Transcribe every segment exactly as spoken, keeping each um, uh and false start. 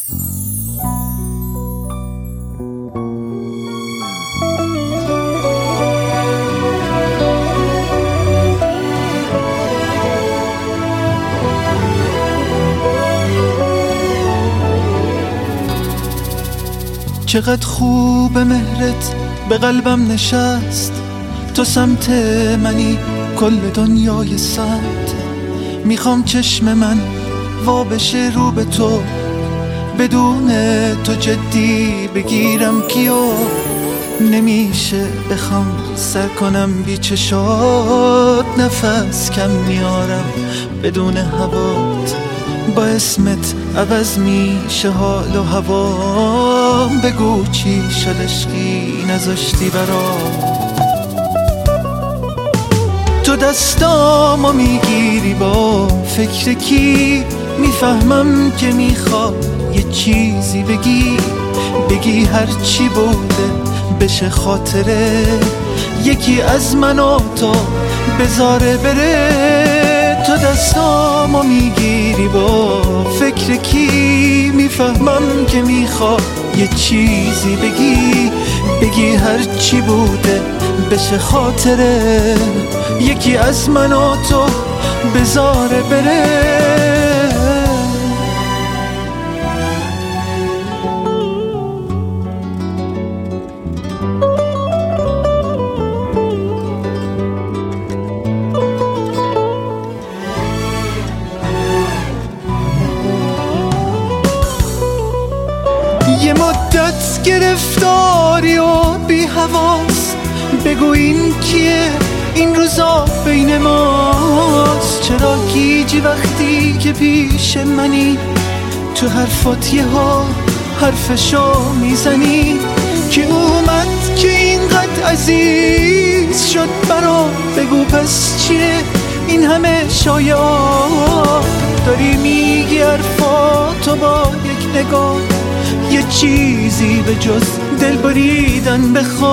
چقدر خوب مهرت به قلبم نشست، تو سمت منی کل دنیای سمت. میخوام چشم من وا بشه رو به تو، بدون تو جدی بگیرم کیو. نمیشه بخوام سر کنم بی چشات، نفس کم میارم بدون هوات. با اسمت عوض میشه حال و هوام، بگو چی شد عشقی نذاشتی برام. تو دستامو میگیری با فکر کی، میفهمم که میخوای یه چیزی بگی. بگی هر چی بوده بشه خاطره، یکی از من و تو بذاره بره. تو دستامو میگیری با فکر کی، میفهمم که میخوای یه چیزی بگی. بگی هر چی بوده بشه خاطره، یکی از من و تو بذاره بره. یه مدت گرفتاری و بی حواس، بگو این کیه این روزا بین ماست. چرا گیجی وقتی که پیش منی، تو حرفات یه ها حرفشو میزنی. که اومد که اینقدر عزیز شد برا، بگو پس چیه این همه شایعات. داری میگی حرفاتو با یک نگاه، یه چیزی به جز دل بریدن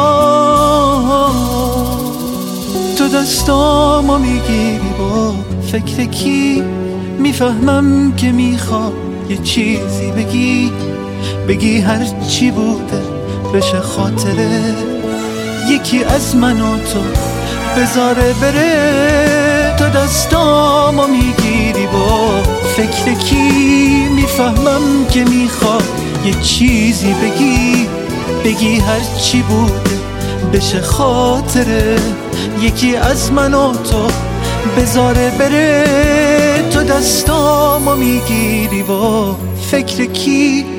بخواه. تو دستامو میگیری با فکر کی، میفهمم که میخوای یه چیزی بگی. بگی هر چی بوده بشه خاطره، یکی از من و تو بذاره بره. تو دستامو میگیری با فکر کی، میفهمم که میخوای یه چیزی بگی. بگی هر چی بوده بشه خاطره، یکی از من و تو بذاره بره. تو دستامو میگیری با فکر کی،